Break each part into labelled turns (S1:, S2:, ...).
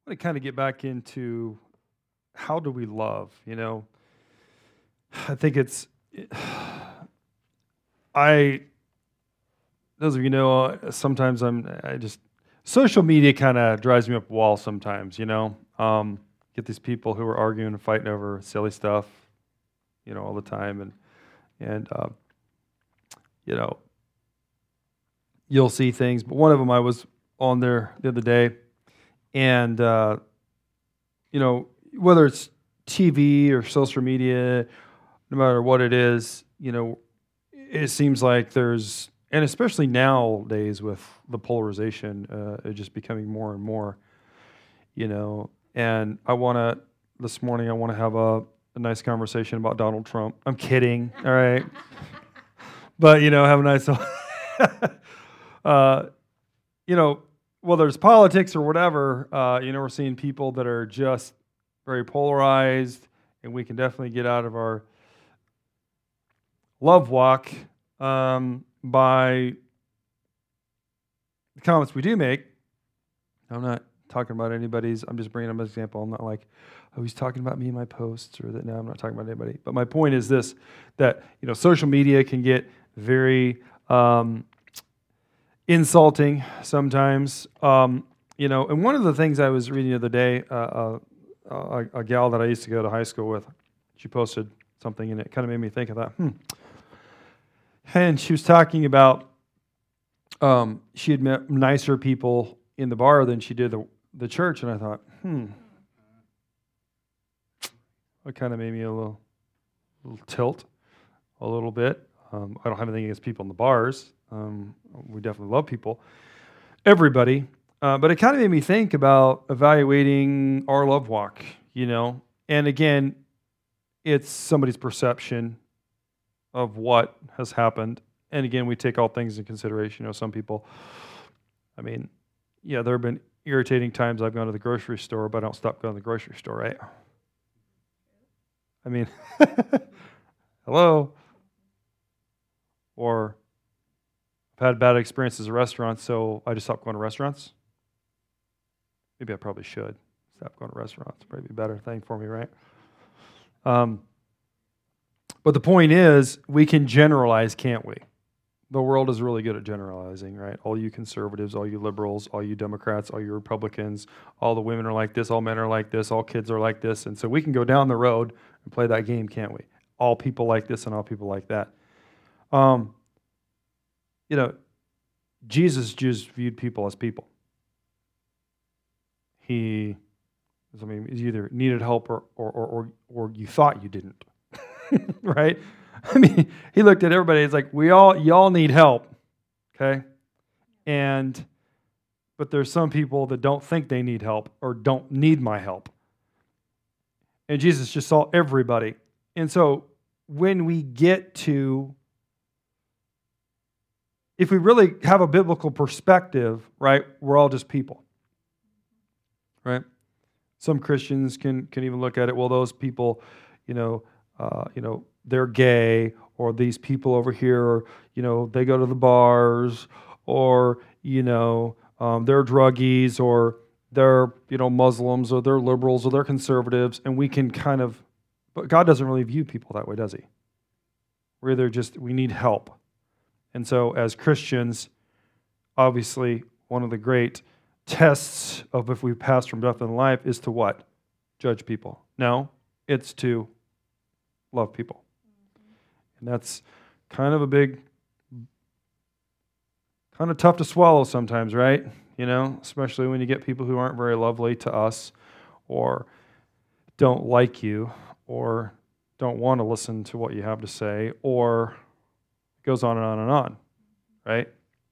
S1: want to kind of get back into how do we love, I think those of you know, sometimes social media kind of drives me up a wall sometimes, get these people who are arguing and fighting over silly stuff, all the time. And you'll see things, but one of them I was on there the other day, and, whether it's TV or social media, no matter what it is, it seems like and especially nowadays with the polarization, it's just becoming more and more, and this morning I want to have a nice conversation about Donald Trump. I'm kidding, all right? But, have a nice, whether it's politics or whatever, we're seeing people that are just very polarized, and we can definitely get out of our love walk by the comments we do make. I'm not talking about anybody's, I'm just bringing up an example. I'm not like, oh, he's talking about me in my posts, or that. No, I'm not talking about anybody. But my point is this, that, social media can get very insulting sometimes. And one of the things I was reading the other day, a gal that I used to go to high school with, she posted something, and it kind of made me think of that. And she was talking about she had met nicer people in the bar than she did the church, and I thought, it kind of made me a little tilt, a little bit. I don't have anything against people in the bars. We definitely love people, everybody. But it kind of made me think about evaluating our love walk, And again, it's somebody's perception of what has happened. And again, we take all things in consideration. Some people, there have been irritating times I've gone to the grocery store, but I don't stop going to the grocery store, right? Hello? Or I've had bad experiences at restaurants, so I just stopped going to restaurants. Maybe I probably should stop going to restaurants. Probably be a better thing for me, right? But the point is, we can generalize, can't we? The world is really good at generalizing, right? All you conservatives, all you liberals, all you Democrats, all you Republicans, all the women are like this, all men are like this, all kids are like this. And so we can go down the road and play that game, can't we? All people like this and all people like that. Jesus just viewed people as people. He either needed help or you thought you didn't, right? He looked at everybody. It's like, y'all need help, okay? But there's some people that don't think they need help or don't need my help. And Jesus just saw everybody. And so when we get to, if we really have a biblical perspective, right, we're all just people, right? Some Christians can even look at it, well, those people, they're gay, or these people over here, they go to the bars, or, they're druggies, or they're, Muslims, or they're liberals, or they're conservatives, and we can but God doesn't really view people that way, does he? We're either we need help. And so as Christians, obviously, one of the great tests of if we pass from death and life is to what? Judge people. No, it's to love people. And that's kind of kind of tough to swallow sometimes, right? Especially when you get people who aren't very lovely to us, or don't like you, or don't want to listen to what you have to say, or it goes on and on and on, right?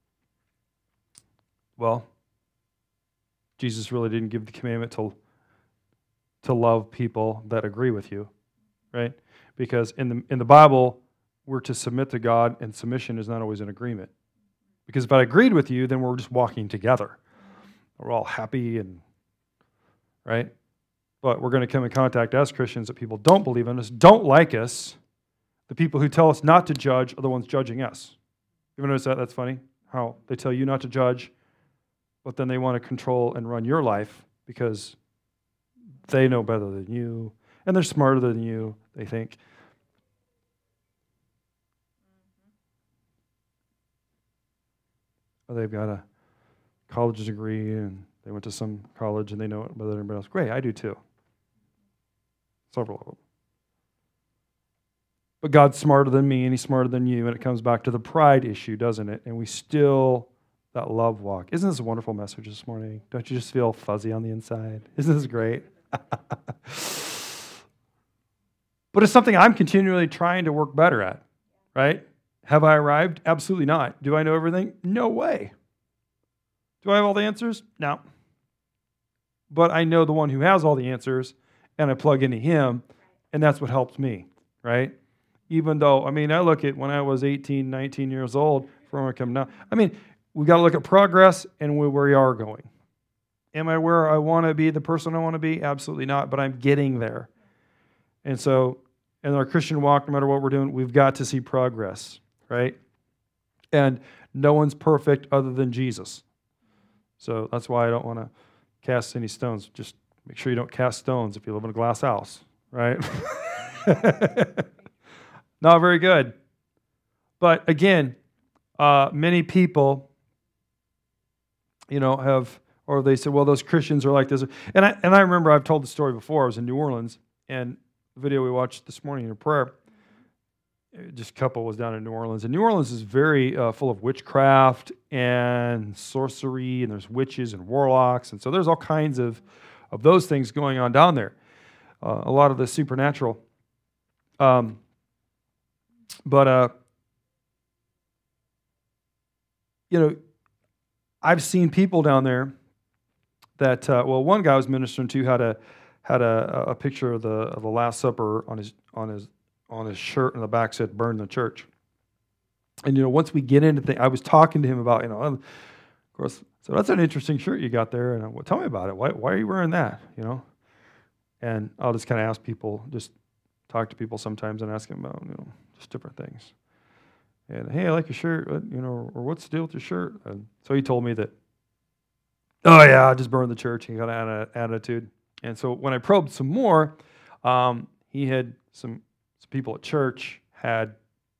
S1: Well, Jesus really didn't give the commandment to love people that agree with you, right? Because in the Bible, we're to submit to God, and submission is not always an agreement. Because if I agreed with you, then we're just walking together. We're all happy, right? But we're going to come in contact as Christians that people don't believe in us, don't like us. The people who tell us not to judge are the ones judging us. You ever notice that? That's funny. How they tell you not to judge, but then they want to control and run your life because they know better than you, and they're smarter than you, they think. Or they've got a college degree, and they went to some college, and they know it better than anybody else. Great, I do too. Several of them. But God's smarter than me, and He's smarter than you, and it comes back to the pride issue, doesn't it? And we still, that love walk. Isn't this a wonderful message this morning? Don't you just feel fuzzy on the inside? Isn't this great? But it's something I'm continually trying to work better at, right? Have I arrived? Absolutely not. Do I know everything? No way. Do I have all the answers? No. But I know the one who has all the answers, and I plug into Him, and that's what helps me, right? Even though, I look at when I was 18, 19 years old, from where I come now. We got to look at progress and where we are going. Am I where I want to be, the person I want to be? Absolutely not, but I'm getting there. And so, in our Christian walk, no matter what we're doing, we've got to see progress, right? And no one's perfect other than Jesus. So that's why I don't want to cast any stones. Just make sure you don't cast stones if you live in a glass house, right? Not very good. But again, many people, have, or they say, well, those Christians are like this. And I remember I've told the story before. I was in New Orleans, and the video we watched this morning in prayer, just a couple was down in New Orleans. And New Orleans is very full of witchcraft and sorcery, and there's witches and warlocks. And so there's all kinds of those things going on down there. A lot of the supernatural. I've seen people down there that, one guy I was ministering to had a picture of the Last Supper on his shirt, and the back said "Burn the church." And once we get into things, I was talking to him about, of course, so that's an interesting shirt you got there, and tell me about it. Why are you wearing that? And I'll just kind of ask people, just talk to people sometimes and ask them about just different things. And hey, I like your shirt, or what's the deal with your shirt? And so he told me that, oh yeah, I just burned the church. He got an attitude. And so when I probed some more, he had some people at church had,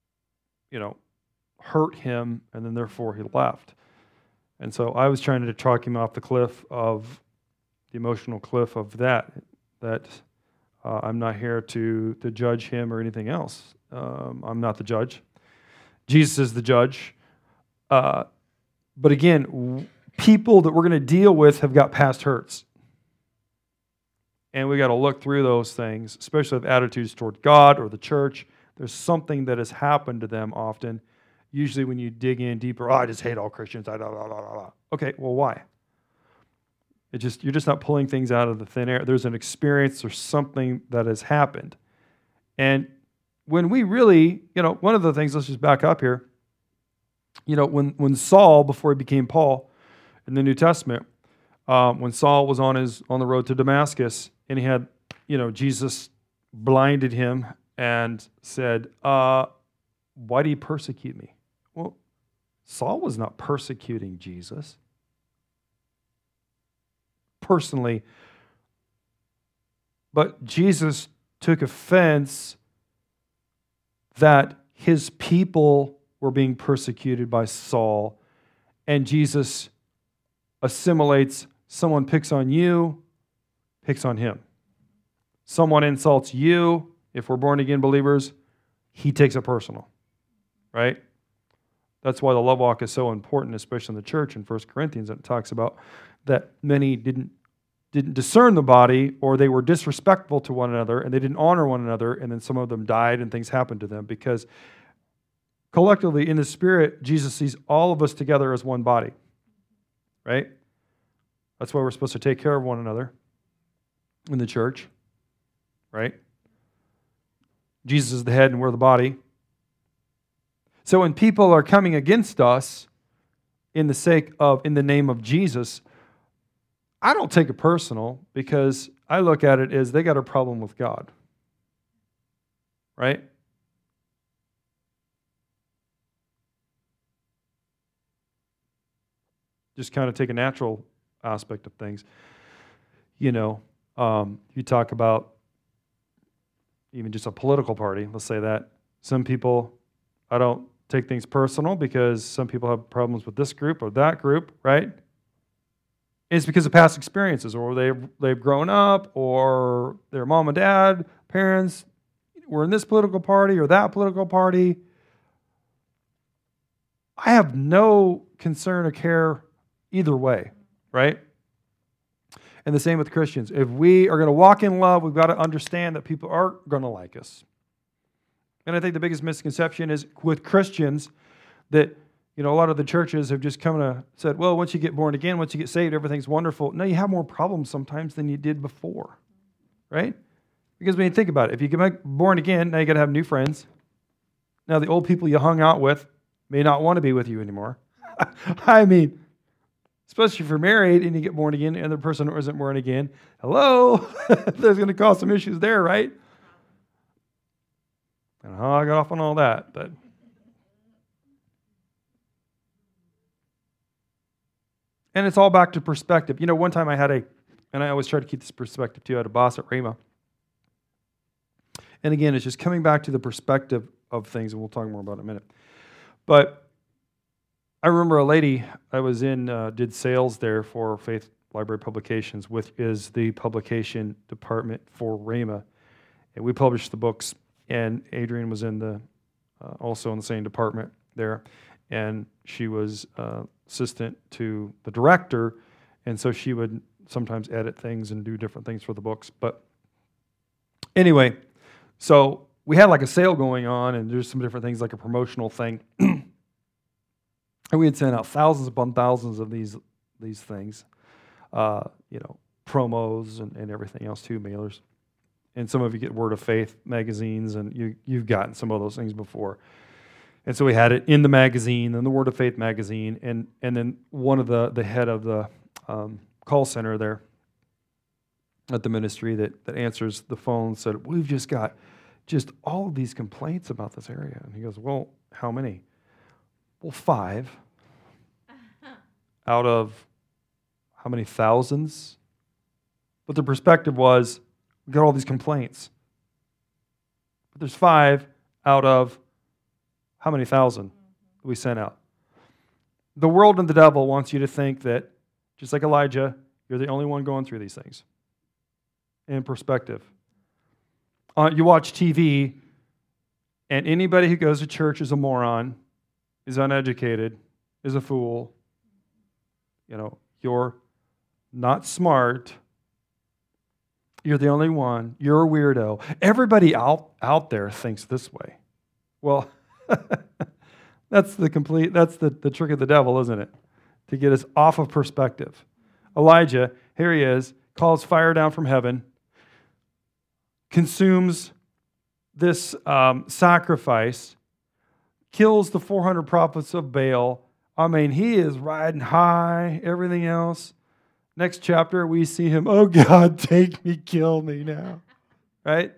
S1: hurt him, and then therefore he left. And so I was trying to talk him off the cliff of the emotional cliff of that I'm not here to judge him or anything else. I'm not the judge. Jesus is the judge. But again, people that we're going to deal with have got past hurts. And we got to look through those things, especially with attitudes toward God or the church. There's something that has happened to them often. Usually when you dig in deeper, I just hate all Christians. Okay, well, why? You're just not pulling things out of the thin air. There's an experience or something that has happened. And when we really, one of the things, let's just back up here. When Saul, before he became Paul in the New Testament, when Saul was on the road to Damascus, and he had, Jesus blinded him and said, why do you persecute me? Well, Saul was not persecuting Jesus personally, but Jesus took offense that his people were being persecuted by Saul, and Jesus assimilates someone picks on you, picks on him. Someone insults you, if we're born-again believers, he takes it personal, right? That's why the love walk is so important, especially in the church in 1 Corinthians, and it talks about that many didn't discern the body, or they were disrespectful to one another, and they didn't honor one another, and then some of them died and things happened to them, because collectively in the Spirit, Jesus sees all of us together as one body, right? That's why we're supposed to take care of one another in the church, right? Jesus is the head and we're the body. So when people are coming against us in the name of Jesus, I don't take it personal, because I look at it as they got a problem with God, right? Just kind of take a natural aspect of things. You talk about even just a political party, let's say that. Some people, I don't take things personal because some people have problems with this group or that group, right? And it's because of past experiences, or they've grown up, or their mom and dad, parents were in this political party or that political party. I have no concern or care either way, right? And the same with Christians. If we are going to walk in love, we've got to understand that people aren't going to like us. And I think the biggest misconception is with Christians that, a lot of the churches have just come and said, well, once you get born again, once you get saved, everything's wonderful. No, you have more problems sometimes than you did before, right? Because when you think about it, if you get born again, now you got to have new friends. Now the old people you hung out with may not want to be with you anymore. I mean, especially if you're married and you get born again, and the other person isn't born again. Hello? There's going to cause some issues there, right? I don't know how I got off on all that, but... And it's all back to perspective. One time and I always try to keep this perspective too, I had a boss at Rhema. And again, it's just coming back to the perspective of things, and we'll talk more about it in a minute. But I remember a lady, I was in, did sales there for Faith Library Publications, which is the publication department for Rhema. And we published the books, and Adrienne was also in the same department there. And she was assistant to the director, and so she would sometimes edit things and do different things for the books. But anyway, so we had like a sale going on, and there's some different things, like a promotional thing. And we had sent out thousands upon thousands of these things, promos and everything else too, mailers. And some of you get Word of Faith magazines, and you've gotten some of those things before. And so we had it in the magazine, and the Word of Faith magazine, and then one of the head of the call center there at the ministry that answers the phone said, we've just got just all of these complaints about this area. And he goes, well, how many? Well, 5 out of how many thousands? But the perspective was, we got all these complaints. But there's 5 out of how many thousand we sent out? The world and the devil wants you to think that, just like Elijah, you're the only one going through these things. In perspective. You watch TV, and anybody who goes to church is a moron, is uneducated, is a fool. You're not smart. You're the only one. You're a weirdo. Everybody out there thinks this way. Well, that's the trick of the devil, isn't it? To get us off of perspective. Elijah, here he is, calls fire down from heaven, consumes this sacrifice, kills the 400 prophets of Baal. I mean, he is riding high, everything else. Next chapter, we see him, oh God, take me, kill me now. Right?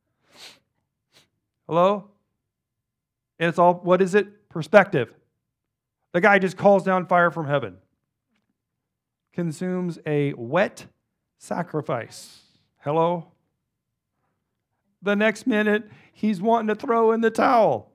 S1: Hello? And it's all, what is it? Perspective. The guy just calls down fire from heaven. Consumes a wet sacrifice. Hello? The next minute, he's wanting to throw in the towel.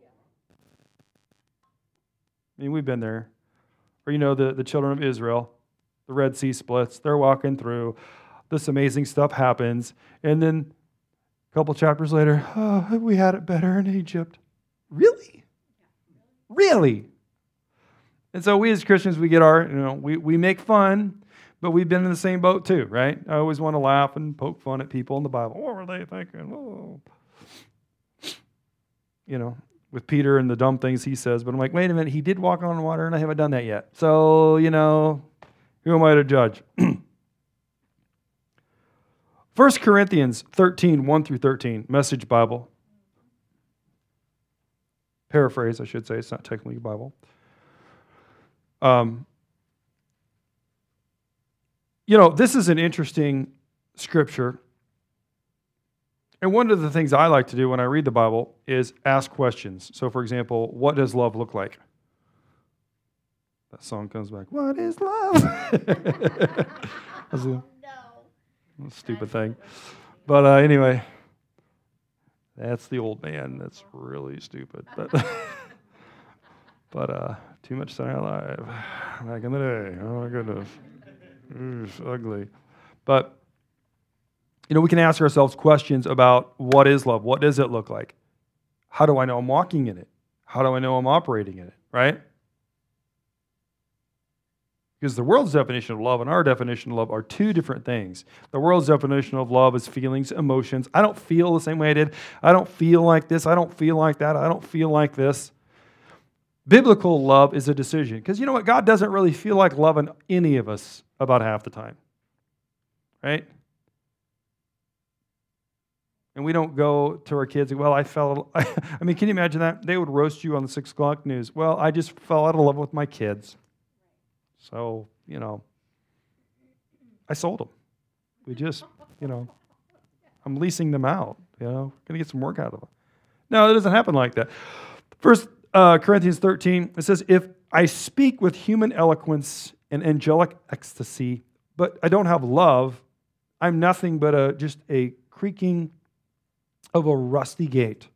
S1: I mean, we've been there. Or the children of Israel, the Red Sea splits, they're walking through, this amazing stuff happens, and then a couple chapters later, oh, we had it better in Egypt. Really? Really? And so we as Christians, we get we make fun, but we've been in the same boat too, right? I always want to laugh and poke fun at people in the Bible. What were they thinking? Oh. With Peter and the dumb things he says, but I'm like, wait a minute, he did walk on water and I haven't done that yet. So, who am I to judge? 1 Corinthians 13, 1 through 13, Message Bible. Paraphrase, I should say. It's not technically a Bible. This is an interesting scripture. And one of the things I like to do when I read the Bible is ask questions. So, for example, what does love look like? That song comes back. What is love? Stupid thing. But anyway, that's the old man. That's really stupid. But too much Saturday Night Live back in the day. Oh my goodness, it's ugly. But we can ask ourselves questions about what is love. What does it look like? How do I know I'm walking in it? How do I know I'm operating in it? Right? Because the world's definition of love and our definition of love are two different things. The world's definition of love is feelings, emotions. I don't feel the same way I did. I don't feel like this. I don't feel like that. I don't feel like this. Biblical love is a decision. Because you know what? God doesn't really feel like loving any of us about half the time. Right? And we don't go to our kids, well, I mean, can you imagine that? They would roast you on the 6 o'clock news. Well, I just fell out of love with my kids. So, I sold them. We just, I'm leasing them out, going to get some work out of them. No, it doesn't happen like that. First Corinthians 13, it says, if I speak with human eloquence and angelic ecstasy, but I don't have love, I'm nothing but just a creaking of a rusty gate.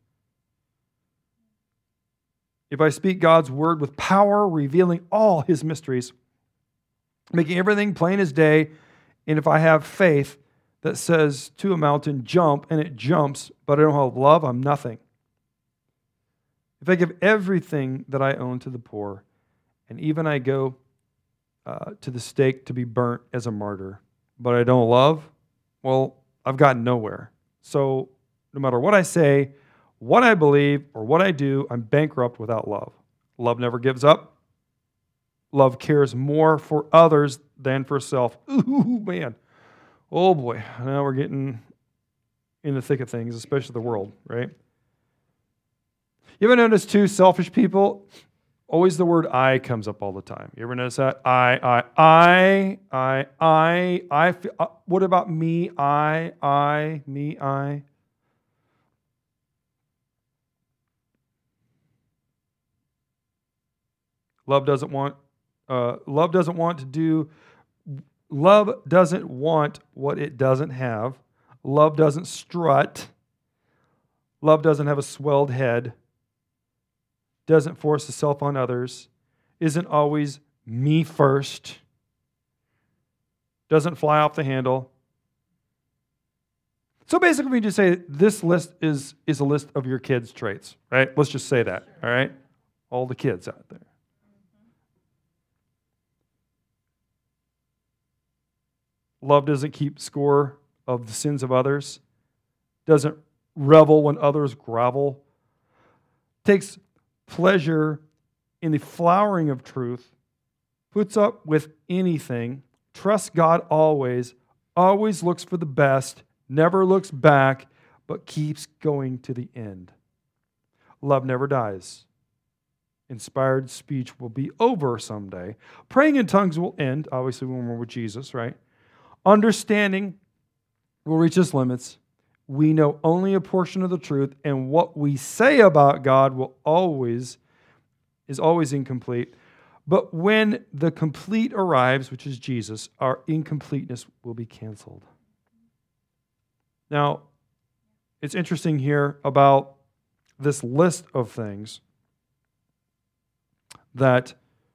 S1: If I speak God's word with power, revealing all his mysteries, making everything plain as day, and if I have faith that says to a mountain, jump, and it jumps, but I don't have love, I'm nothing. If I give everything that I own to the poor, and even I go to the stake to be burnt as a martyr, but I don't love, well, I've gotten nowhere. So no matter what I say, what I believe, or what I do, I'm bankrupt without love. Love never gives up. Love cares more for others than for self. Ooh, man. Oh, boy. Now we're getting in the thick of things, especially the world, right? You ever notice, too, selfish people, always the word I comes up all the time. You ever notice that? I. What about me? Me, I. Love doesn't want what it doesn't have. Love doesn't strut. Love doesn't have a swelled head. Doesn't force itself on others. Isn't always me first. Doesn't fly off the handle. So basically, we just say this list is a list of your kids' traits, right? Let's just say that, all right? All the kids out there. Love doesn't keep score of the sins of others. Doesn't revel when others grovel. Takes pleasure in the flowering of truth. Puts up with anything. Trusts God always. Always looks for the best. Never looks back, but keeps going to the end. Love never dies. Inspired speech will be over someday. Praying in tongues will end, obviously when we're with Jesus, right? Understanding will reach its limits. We know only a portion of the truth, and what we say about God is always incomplete. But when the complete arrives, which is Jesus, our incompleteness will be canceled. Now, it's interesting here about this list of things that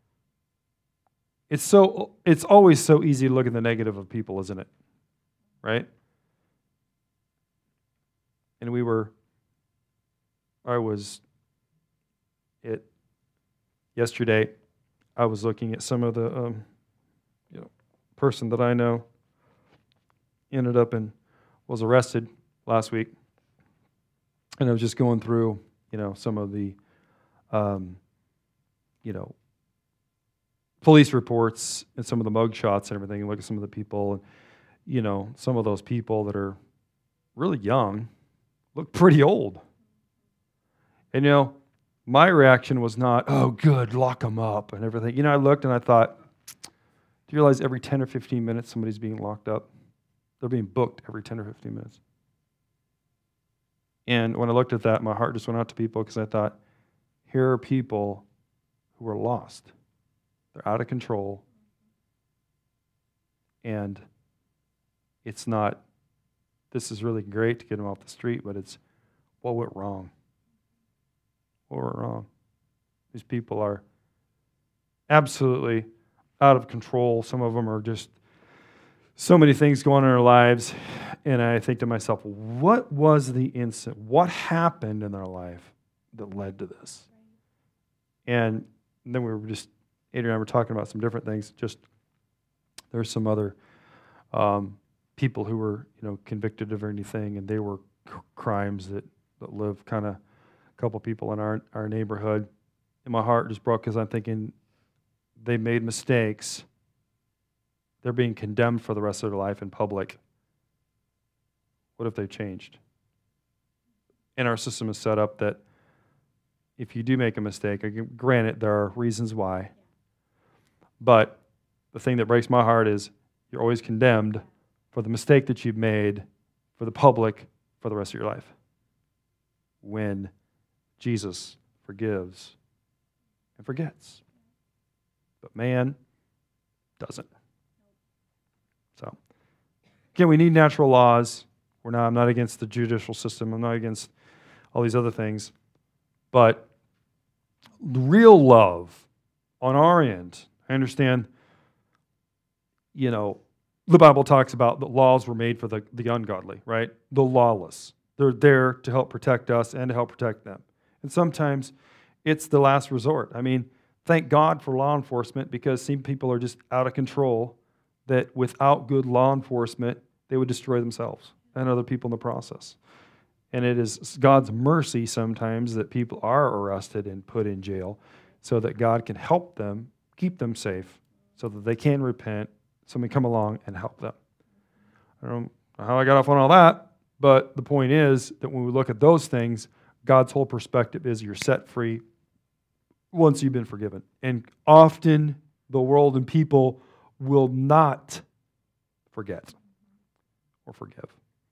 S1: it's always so easy to look at the negative of people, isn't it? Right? And yesterday, I was looking at some of the person that I know ended up and was arrested last week. And I was just going through, some of the, police reports and some of the mug shots and everything, and look at some of the people, and, some of those people that are really young look pretty old. And, my reaction was not, oh, good, lock them up and everything. I looked and I thought, do you realize every 10 or 15 minutes somebody's being locked up? They're being booked every 10 or 15 minutes. And when I looked at that, my heart just went out to people because I thought, here are people who are lost. They're out of control. And It's not, this is really great to get them off the street, but it's what went wrong. What went wrong? These people are absolutely out of control. Some of them are just so many things going on in their lives. And I think to myself, what was the incident? What happened in their life that led to this? And then we were just, Adrian and I were talking about some different things. Just there's some other people who were, convicted of anything, and they were crimes that live kind of a couple people in our neighborhood. And my heart just broke because I'm thinking they made mistakes. They're being condemned for the rest of their life in public. What if they changed? And our system is set up that if you do make a mistake, granted, there are reasons why, but the thing that breaks my heart is you're always condemned for the mistake that you've made for the public for the rest of your life. When Jesus forgives and forgets. But man doesn't. So, again, we need natural laws. I'm not against the judicial system. I'm not against all these other things. But real love on our end, I understand, the Bible talks about that laws were made for the ungodly, right? The lawless. They're there to help protect us and to help protect them. And sometimes it's the last resort. I mean, thank God for law enforcement, because some people are just out of control that without good law enforcement, they would destroy themselves and other people in the process. And it is God's mercy sometimes that people are arrested and put in jail so that God can help them, keep them safe, so that they can repent, somebody come along and help them. I don't know how I got off on all that, but the point is that when we look at those things, God's whole perspective is you're set free once you've been forgiven. And often the world and people will not forget or forgive.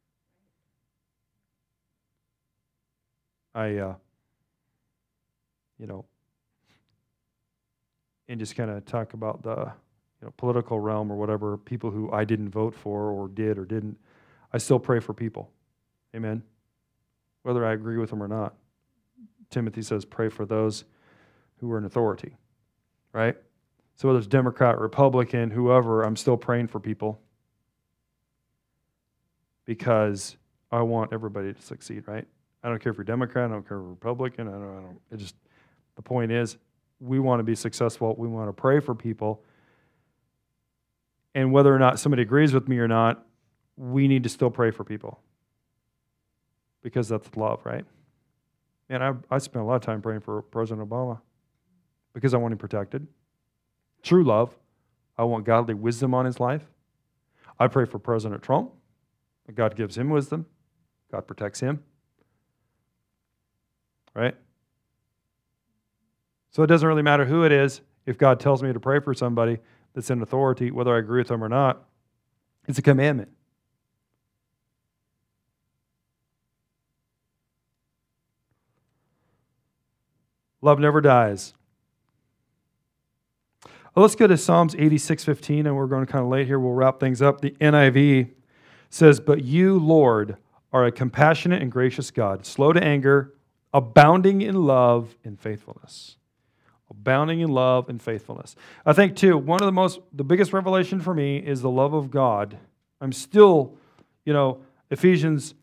S1: And just kind of talk about the political realm or whatever, people who I didn't vote for or did or didn't, I still pray for people. Amen? Whether I agree with them or not. Timothy says, pray for those who are in authority, right? So whether it's Democrat, Republican, whoever, I'm still praying for people because I want everybody to succeed, right? I don't care if you're Democrat, I don't care if you're Republican, the point is, we want to be successful, we want to pray for people, and whether or not somebody agrees with me or not, we need to still pray for people. Because that's love, right? And I spent a lot of time praying for President Obama because I want him protected. True love. I want godly wisdom on his life. I pray for President Trump. God gives him wisdom. God protects him. Right? So it doesn't really matter who it is. If God tells me to pray for somebody that's in authority, whether I agree with them or not, it's a commandment. Love never dies. Well, let's go to Psalms 86:15, and we're going to kind of late here. We'll wrap things up. The NIV says, "But you, Lord, are a compassionate and gracious God, slow to anger, abounding in love and faithfulness." Abounding in love and faithfulness. I think, too, one of the biggest revelation for me is the love of God. I'm still, Ephesians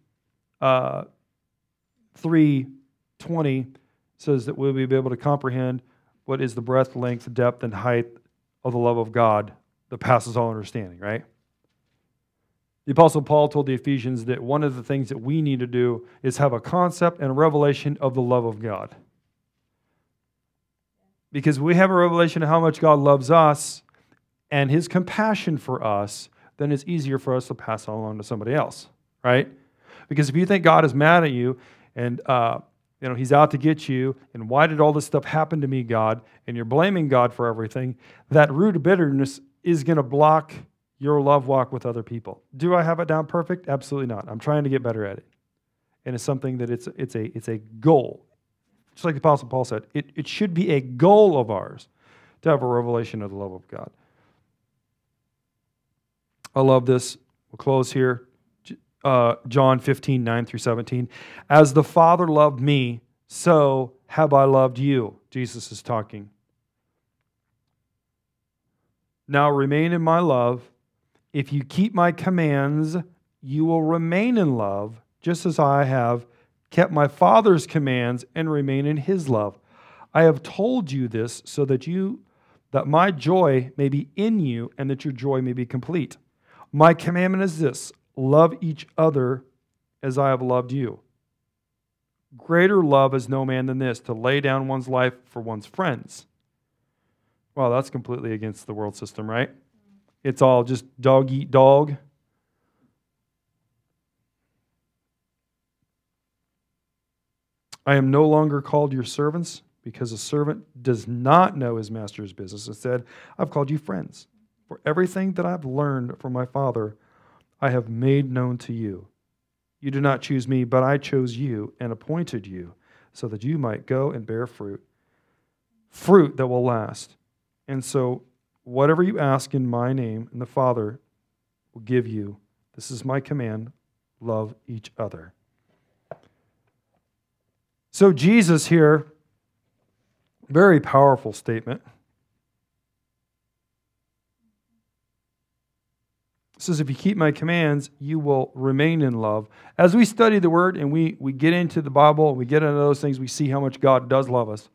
S1: 3:20 says that we'll be able to comprehend what is the breadth, length, depth, and height of the love of God that passes all understanding, right? The Apostle Paul told the Ephesians that one of the things that we need to do is have a concept and a revelation of the love of God. Because we have a revelation of how much God loves us and His compassion for us, then it's easier for us to pass it along to somebody else, right? Because if you think God is mad at you and He's out to get you, and why did all this stuff happen to me, God, and you're blaming God for everything, that root of bitterness is going to block your love walk with other people. Do I have it down perfect? Absolutely not. I'm trying to get better at it. And it's something that it's a goal. Just like the Apostle Paul said, it should be a goal of ours to have a revelation of the love of God. I love this We'll close here. John 15, 9 through 17. As the Father loved me, so have I loved you. Jesus is talking. Now remain in my love. If you keep my commands, you will remain in love, just as I have kept my Father's commands and remain in his love. I have told you this so that my joy may be in you and that your joy may be complete. My commandment is this: love each other as I have loved you. Greater love is no man than this, to lay down one's life for one's friends. Well, that's completely against the world system, right? It's all just dog eat dog. I am no longer called your servants, because a servant does not know his master's business. Instead, I've called you friends. For everything that I've learned from my Father, I have made known to you. You did not choose me, but I chose you and appointed you so that you might go and bear fruit that will last. And so whatever you ask in my name, and the Father will give you. This is my command: love each other. So Jesus here, very powerful statement. It says, if you keep my commands, you will remain in love. As we study the Word and we get into the Bible, and we get into those things, we see how much God does love us.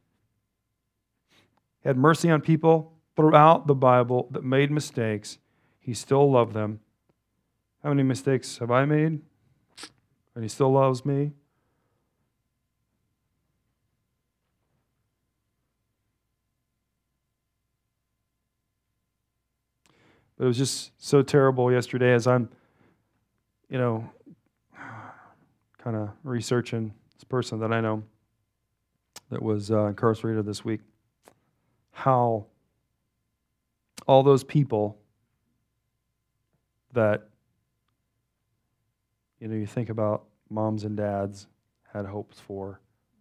S1: He had mercy on people throughout the Bible that made mistakes. He still loved them. How many mistakes have I made? And he still loves me. But it was just so terrible yesterday as I'm, kind of researching this person that I know that was incarcerated this week. How all those people that, you think about moms and dads had hopes for.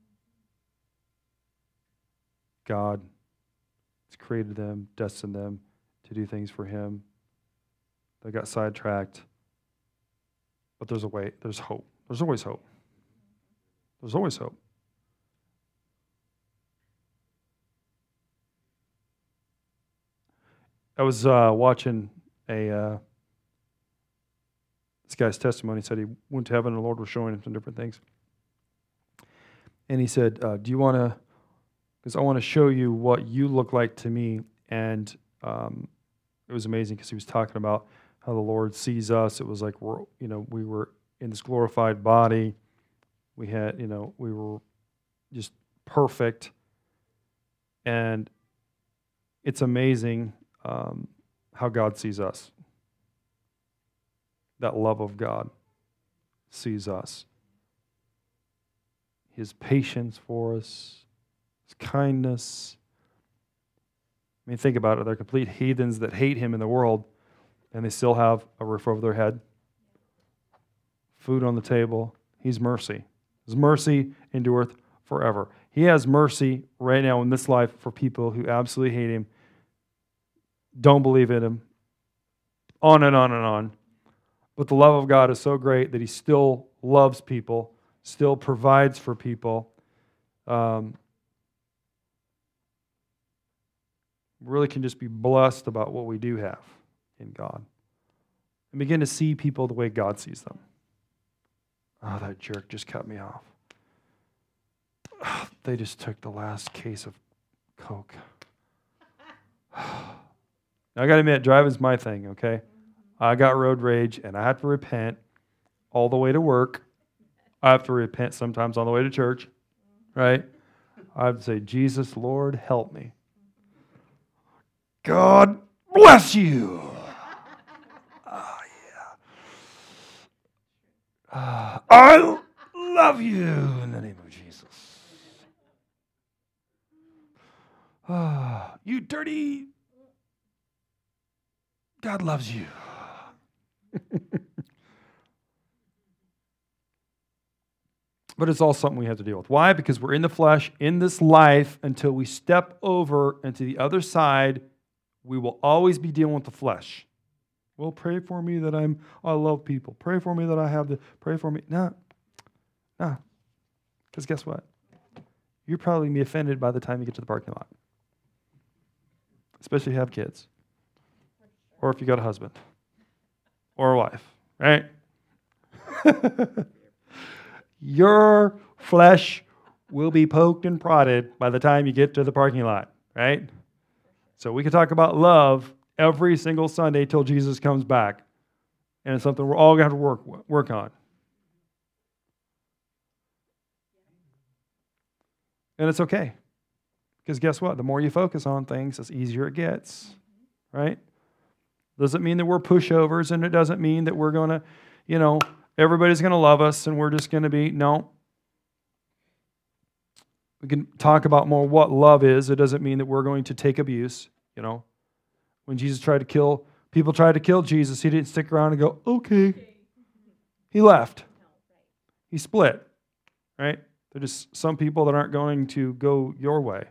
S1: God has created them, destined them to do things for him. They got sidetracked. But there's a way. There's hope. There's always hope. There's always hope. I was watching this guy's testimony. He said he went to heaven and the Lord was showing him some different things. And he said, do you want to, because I want to show you what you look like to me. And it was amazing because he was talking about how the Lord sees us. It was like we were in this glorified body. We had, we were just perfect. And it's amazing how God sees us. That love of God sees us. His patience for us, his kindness. I mean, think about it. They're complete heathens that hate him in the world, and they still have a roof over their head, food on the table. He's mercy. His mercy endureth forever. He has mercy right now in this life for people who absolutely hate him, don't believe in him, on and on and on. But the love of God is so great that he still loves people, still provides for people. Really can just be blessed about what we do have in God. And begin to see people the way God sees them. Oh, that jerk just cut me off. Oh, they just took the last case of Coke. Now, I got to admit, driving's my thing, okay? I got road rage, and I have to repent all the way to work. I have to repent sometimes on the way to church, right? I have to say, Jesus, Lord, help me. God bless you. Oh, yeah. I love you in the name of Jesus. You dirty. God loves you. But it's all something we have to deal with. Why? Because we're in the flesh, in this life, until we step over into the other side, we will always be dealing with the flesh. Well, pray for me that I love people. Pray for me that I have the, pray for me. No. Because guess what? You're probably going to be offended by the time you get to the parking lot. Especially if you have kids. Or if you got a husband. Or a wife. Right? Your flesh will be poked and prodded by the time you get to the parking lot. Right? So we can talk about love every single Sunday till Jesus comes back. And it's something we're all going to have to work on. And it's okay. Because guess what? The more you focus on things, the easier it gets. Right? Doesn't mean that we're pushovers, and it doesn't mean that we're going to, everybody's going to love us and we're just going to be, no. We can talk about more what love is. It doesn't mean that we're going to take abuse, When Jesus people tried to kill Jesus, he didn't stick around and go, okay. He left. He split, right? There's just some people that aren't going to go your way.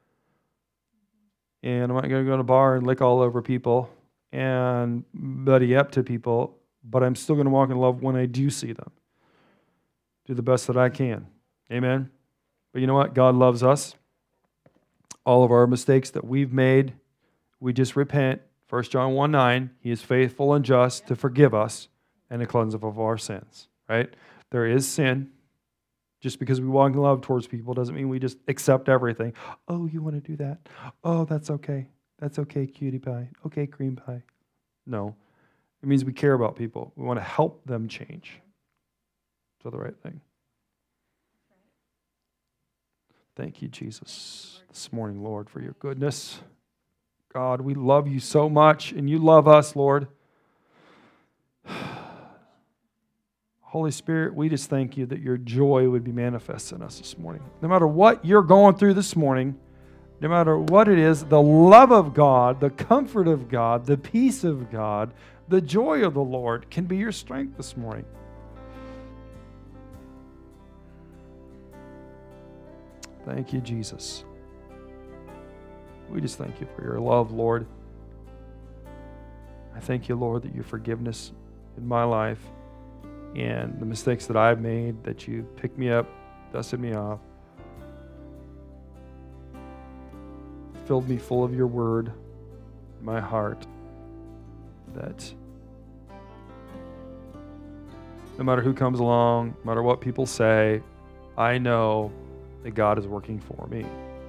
S1: And I'm not going to go to a bar and lick all over people and buddy up to people, but I'm still going to walk in love when I do see them. Do the best that I can. Amen? But you know what? God loves us. All of our mistakes that we've made, we just repent. 1 John 1:9, He is faithful and just to forgive us and to cleanse us of our sins. Right? There is sin. Just because we walk in love towards people doesn't mean we just accept everything. Oh, you want to do that? Oh, that's okay. That's okay, cutie pie. Okay, cream pie. No. It means we care about people. We want to help them change to the right thing. Thank you, Jesus, this morning, Lord, for your goodness. God, we love you so much, and you love us, Lord. Holy Spirit, we just thank you that your joy would be manifest in us this morning. No matter what you're going through this morning, no matter what it is, the love of God, the comfort of God, the peace of God, the joy of the Lord can be your strength this morning. Thank you, Jesus. We just thank you for your love, Lord. I thank you, Lord, that your forgiveness in my life and the mistakes that I've made, that you picked me up, dusted me off, filled me full of your word in my heart, that no matter who comes along, no matter what people say, I know that God is working for me.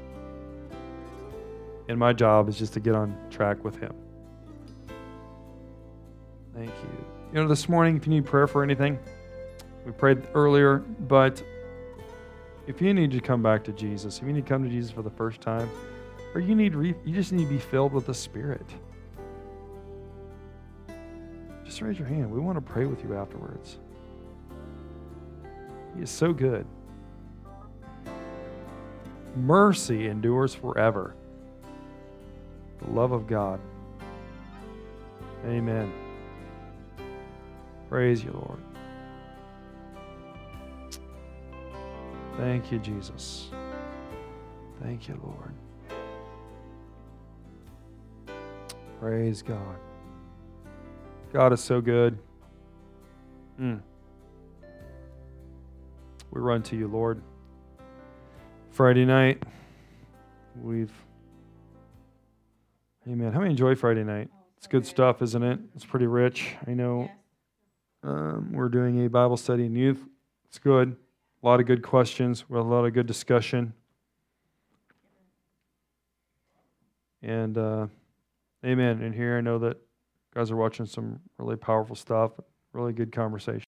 S1: And my job is just to get on track with Him. Thank you. This morning, if you need prayer for anything, we prayed earlier, but if you need to come back to Jesus, if you need to come to Jesus for the first time, or you just need to be filled with the Spirit, just raise your hand. We want to pray with you afterwards. He is so good. Mercy endures forever. The love of God. Amen. Praise you, Lord. Thank you, Jesus. Thank you, Lord. Praise God. God is so good. We run to you, Lord. Friday night, Amen. How many enjoy Friday night? It's good stuff, isn't it? It's pretty rich. I know we're doing a Bible study in youth. It's good. A lot of good questions. A lot of good discussion. And amen. And here I know that guys are watching some really powerful stuff, really good conversation.